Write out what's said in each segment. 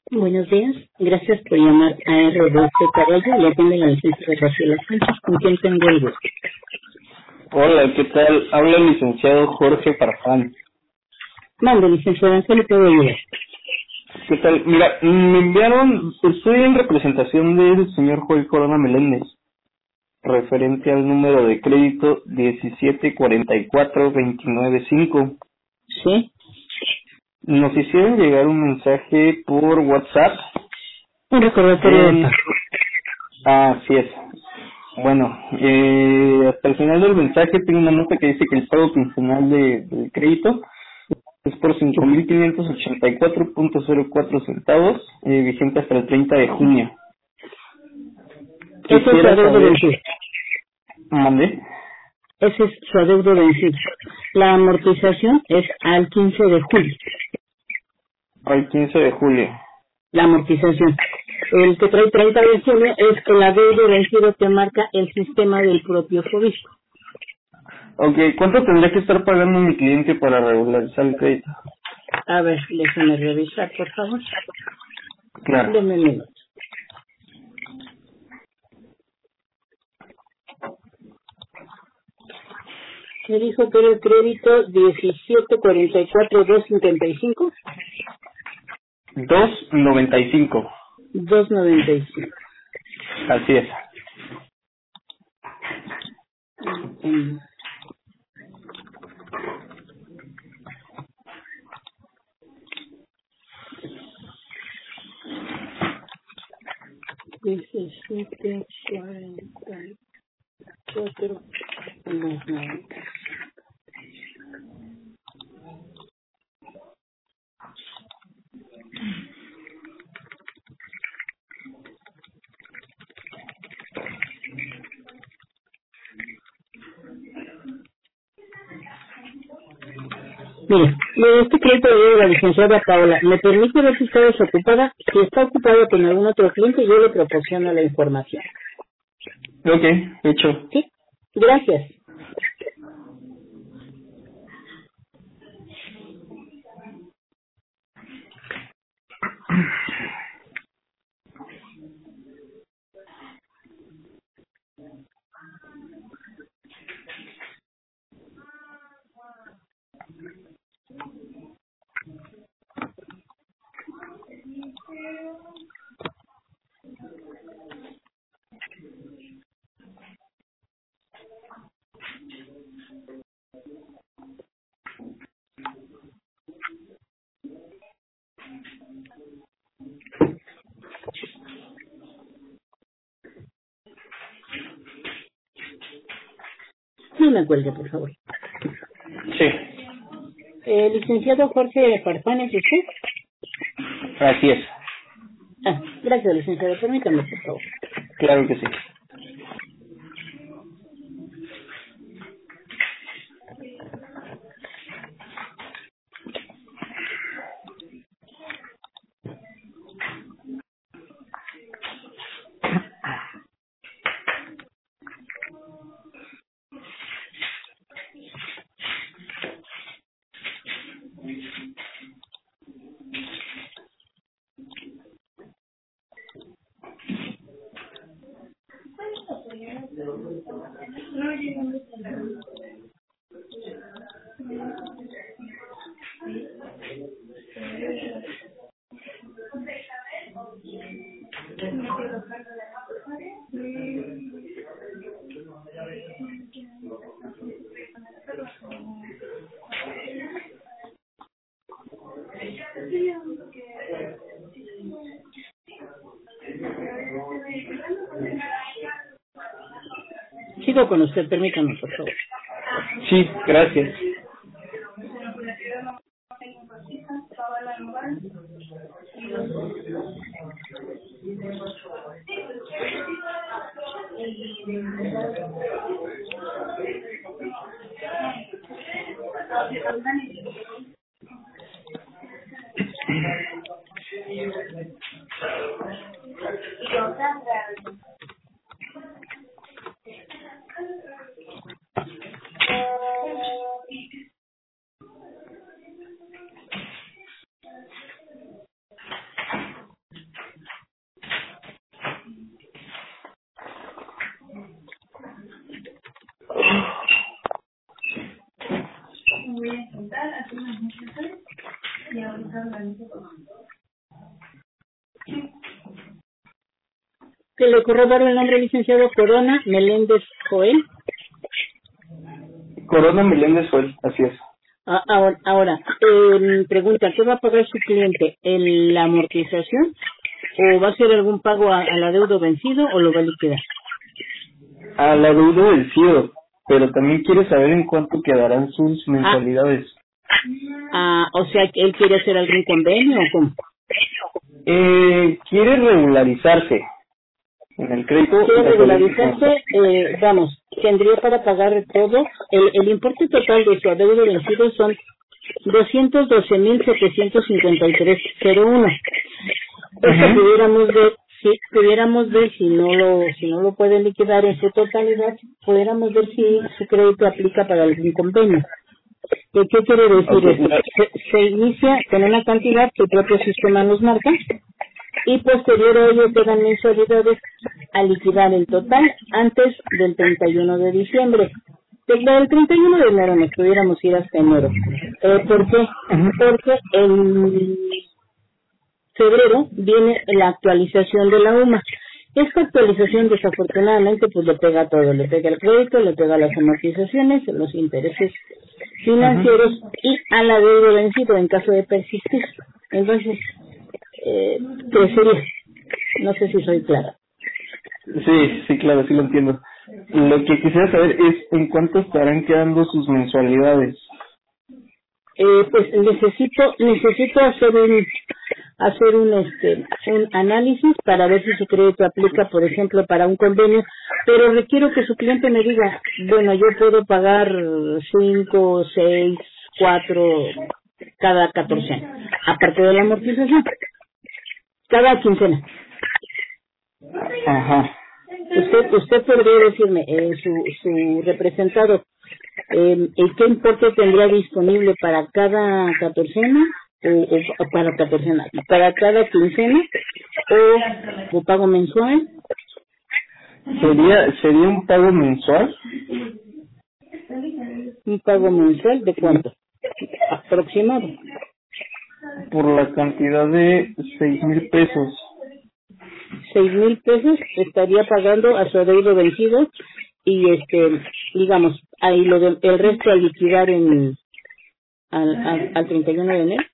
Buenos días, gracias por llamar a RBC Caballo y atiende la licenciada Graciela Sánchez, con quien tengo el gusto. Hola, ¿qué tal? Habla el licenciado Jorge Farfán. Mande, licenciada, ¿en qué le puedo ayudar? ¿Qué tal? Mira, me enviaron, estoy en representación del señor Joel Corona Meléndez, referente al número de crédito 1744295. ¿Sí? Nos hicieron llegar un mensaje por WhatsApp. Un recordatorio de pago. Así es. Bueno, hasta el final del mensaje tengo una nota que dice que el pago quincenal del crédito es por 5.584.04 centavos, vigente hasta el 30 de junio. Ese es su Quisiera adeudo saber... vencido. ¿Mandé? Ese es su adeudo vencido. La amortización es al 15 de julio. Al 15 de julio. La amortización. El que trae 30 de julio es el adeudo vencido que marca el sistema del propio Fobisco. Ok, ¿cuánto tendría que estar pagando mi cliente para regularizar el crédito? A ver, déjame revisar, por favor. Claro. Deme un minuto. Me dijo que era el crédito 1744-255. 2.95. 295. Así es. Mm, diecisiete cuarenta y cuatro, 290. Mire, de este crédito de la licenciada Paola, ¿me permite ver si está desocupada? Si está ocupada con algún otro cliente, yo le proporciono la información. Ok, hecho. ¿Sí? Gracias. No me cuelgue, por favor. Sí, Licenciado Jorge Farfán, ¿es usted? así es. Gracias, licenciado. Permítame, por favor. Claro que sí. Sigo con usted, permítame, por favor. Sí, gracias. Que le corroboro el nombre, licenciado Corona Meléndez Joel. Corona Meléndez Joel, así es. Ahora pregunta, ¿qué va a pagar su cliente? ¿La amortización? ¿O va a hacer algún pago al adeudo vencido o lo va a liquidar? Al adeudo vencido, pero también quiere saber en cuánto quedarán sus mensualidades. O sea, ¿él quiere hacer algún convenio o cómo? Quiere regularizarse en el crédito. Quiere regularizarse, tendría para pagar todo. El importe total de su adeudo vencido son 212,753,01. Esto pudiéramos ver si no lo puede liquidar en su totalidad, pudiéramos ver si su crédito aplica para algún convenio. ¿Qué quiere decir esto? Se inicia con una cantidad que el propio sistema nos marca y posterior a ello quedan mensualidades a liquidar el total antes del 31 de diciembre. Desde el 31 de enero nos pudiéramos ir hasta enero. ¿Por qué? Porque en febrero viene la actualización de la UMA. Esta actualización desafortunadamente pues le pega todo, le pega el crédito, le pega las amortizaciones, los intereses financieros y al adeudo vencido en caso de persistir. Entonces, crecería. No sé si soy clara. Sí, claro, sí lo entiendo. Lo que quisiera saber es en cuánto estarán quedando sus mensualidades. Pues necesito hacer un análisis para ver si su crédito aplica, por ejemplo, para un convenio, pero requiero que su cliente me diga, bueno, yo puedo pagar 5, 6, 4 cada 14, aparte de la amortización, cada quincena. Ajá. Usted podría decirme, su representado, ¿qué importe tendría disponible para cada catorcena o para catorcena, para cada quincena o pago mensual? ¿Sería un pago mensual? ¿Un pago mensual de cuánto? Aproximado. Por la cantidad de 6,000 pesos. 6,000 pesos estaría pagando a su adeudo vencido y digamos, ahí el resto a liquidar al 31 de enero.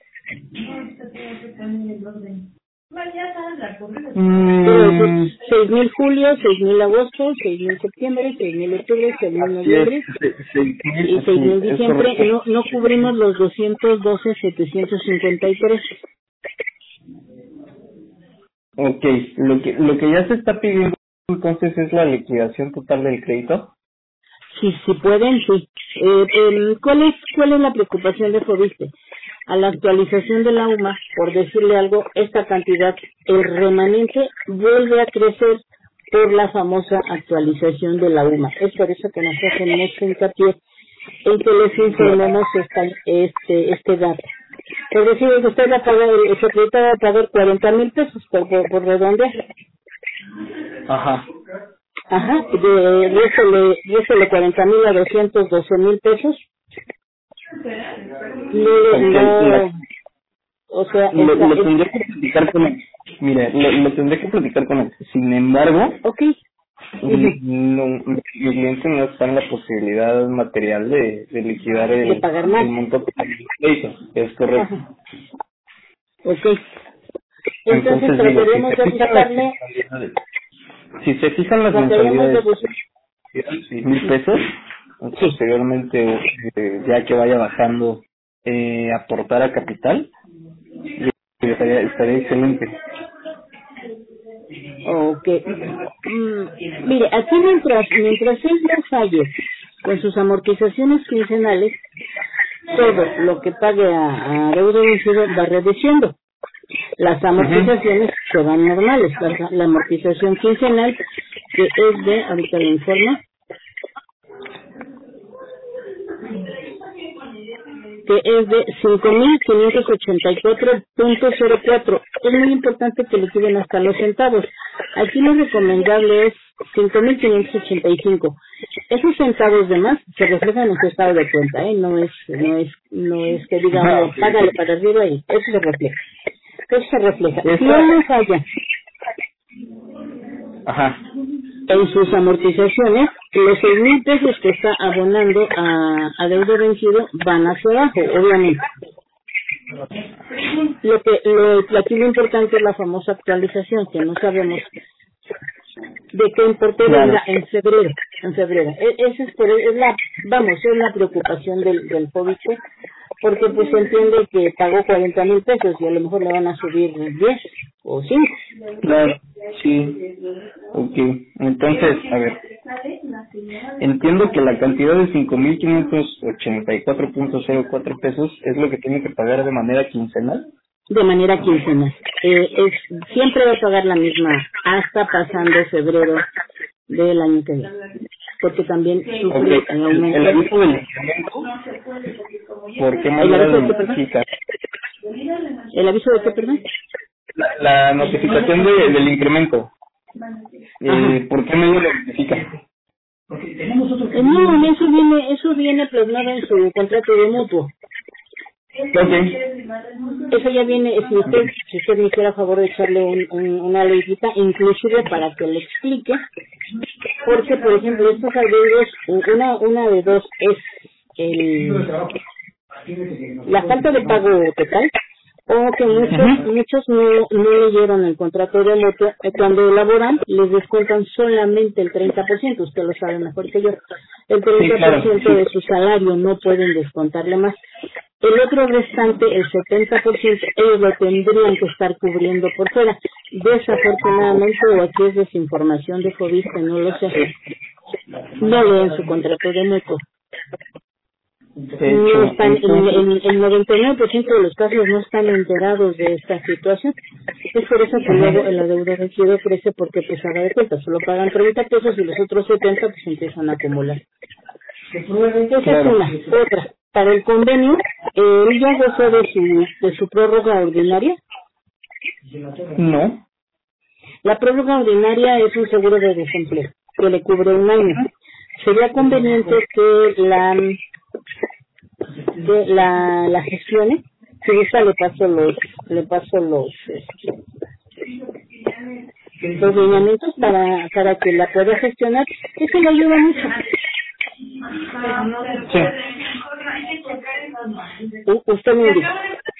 6,000 julio, 6,000 agosto, 6,000 septiembre, 6,000 octubre, 6,000 noviembre y 6,000 diciembre. No cubrimos los 212,753. Ok, lo que ya se está pidiendo entonces es la liquidación total del crédito. Sí, si pueden, sí. ¿Cuál es la preocupación de Fobiste? A la actualización de la UMA, por decirle algo, esta cantidad, el remanente vuelve a crecer por la famosa actualización de la UMA. Es por eso que nosotros tenemos hincapié en que les informemos este dato. Es decir, usted va a pagar, el secretario va a pagar 40,000 pesos por redondear. Ajá. Réstele 40,000 a 212,000 pesos. Lo tendré que platicar con él. Mire, lo tendré que platicar con él. Sin embargo, mi cliente no está en la posibilidad material de liquidar el monto del crédito. Es correcto. Ajá. Ok. Entonces trataremos de buscarle. Si se fijan las mensualidades de 6,000 pesos, posteriormente, ya que vaya bajando, aportar a capital, estaría excelente. Ok. Mire, aquí mientras él no falle con sus amortizaciones quincenales, todo lo que pague a deuda vencido va reduciendo. Las amortizaciones se van normales. La amortización quincenal, que es de, ahorita le informo, que es de 5,584.04. Es muy importante que liquiden hasta los centavos. Aquí lo recomendable es 5,585. Esos centavos de más se reflejan en su estado de cuenta, no es que digamos págale para arriba y eso se refleja. Si no falla, Ajá. En sus amortizaciones, los 6,000 pesos que está abonando a deuda vencido van hacia abajo, obviamente. Aquí lo importante es la famosa actualización, que no sabemos de qué importe venga en febrero. Esa es la preocupación del FOBISCO, porque pues se entiende que pagó 40,000 pesos y a lo mejor le van a subir 10 o 5. Claro, sí. Ok, entonces, a ver, entiendo que la cantidad de 5,584.04 pesos es lo que tiene que pagar de manera quincenal. De manera quincenal. Siempre va a pagar la misma hasta pasando febrero del año que viene. Porque también sufre el aviso del incremento, ¿por qué manera lo notifica? ¿El aviso de qué, perdón? La notificación del incremento. ¿Por qué medio lo notifica? No, eso viene plasmado en su contrato de mutuo. Okay. Eso ya viene, si usted me hiciera favor de echarle una leyita, inclusive para que le explique, porque por ejemplo estos adeudos, una de dos es la falta de pago total, o que muchos no leyeron el contrato de mutuo, cuando elaboran les descuentan solamente el 30%, usted lo sabe mejor que yo, el 30% de su salario, no pueden descontarle más. El otro restante, el 70%, ellos lo tendrían que estar cubriendo por fuera. Desafortunadamente, o aquí es desinformación de FOBISCO, no lo sé, no leen su contrato de mutuo. No están, el 99% de los casos no están enterados de esta situación. Es por eso que luego el adeudo vencido crece, porque pues haga de cuenta, solo pagan 30 pesos y los otros 70 pues empiezan a acumular. Esa es una. Otra, para el convenio, ¿él ya gozó de su prórroga ordinaria? No. La prórroga ordinaria es un seguro de desempleo que le cubre un año. Sería conveniente que la gestione. Si gusta le paso los lineamientos para que la pueda gestionar. Eso le ayuda mucho. Sí. Usted me dice.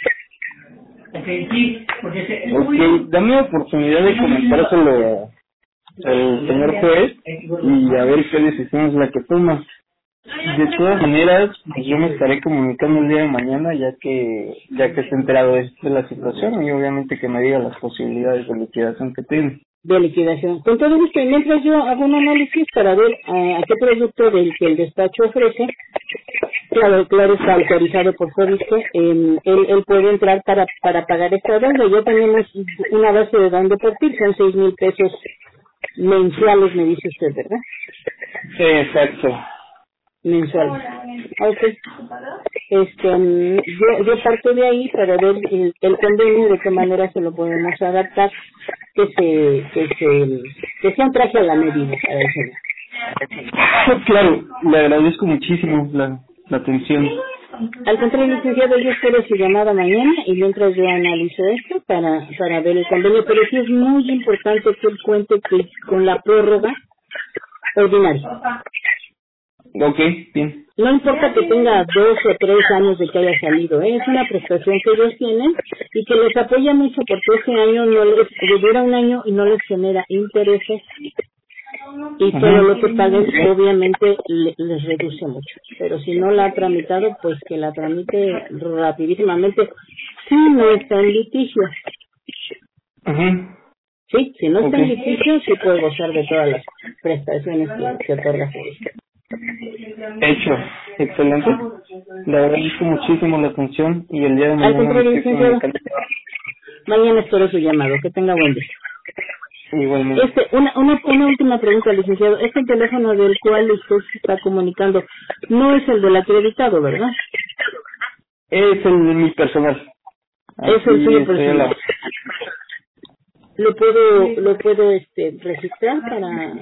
Ok, dame oportunidad de comentárselo al señor juez y a ver qué decisión es la que toma. De todas maneras, pues yo me estaré comunicando el día de mañana ya que esté enterado de la situación y obviamente que me diga las posibilidades de liquidación que tiene. De liquidación. Con todo gusto, y mientras yo hago un análisis para ver a qué producto del que el despacho ofrece, claro, está autorizado por FOBISCO, él puede entrar para pagar esta deuda. Ya tenemos una base de donde partir, son 6,000 pesos mensuales, me dice usted, ¿verdad? Sí, exacto. Mensuales. Okay. Yo parto de ahí para ver el convenio, de qué manera se lo podemos adaptar, que sea un traje a la medida, para decirlo. Claro, le agradezco muchísimo la atención. Al contrario, licenciado, yo espero su llamada mañana y mientras yo analizo esto para ver el convenio, pero sí es muy importante que él cuente con la prórroga ordinaria. Ok, bien. No importa que tenga 2 o 3 años de que haya salido, es una prestación que ellos tienen y que les apoya mucho, porque ese año dura un año y no les genera intereses, y todo lo que paguen obviamente les reduce mucho. Pero si no la ha tramitado, pues que la tramite rapidísimamente, si no está en litigio. Sí, si no está en litigio, sí puede gozar de todas las prestaciones que otorga FOBISCO. Hecho, excelente. Le agradezco muchísimo la atención y el día de mañana. Al contrario, licenciado, mañana espero su llamado. Que tenga buen día. Igualmente. Una última pregunta, licenciado. Este teléfono del cual usted se está comunicando no es el del acreditado, ¿verdad? Es el de mi personal. Es el suyo personal. ¿Lo puedo registrar para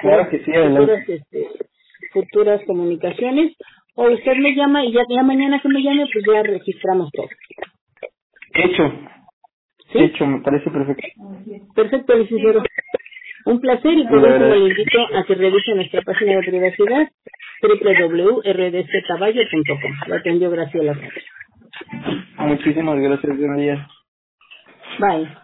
futuras comunicaciones? O usted me llama y ya mañana que me llame, pues ya registramos todo. Hecho. ¿Sí? Hecho, me parece perfecto. Perfecto, licenciado. Un placer, y por último le invito a que revise nuestra página de privacidad www.rdccaballo.com. Lo atendió Graciela. Muchísimas gracias, buen día. Bye.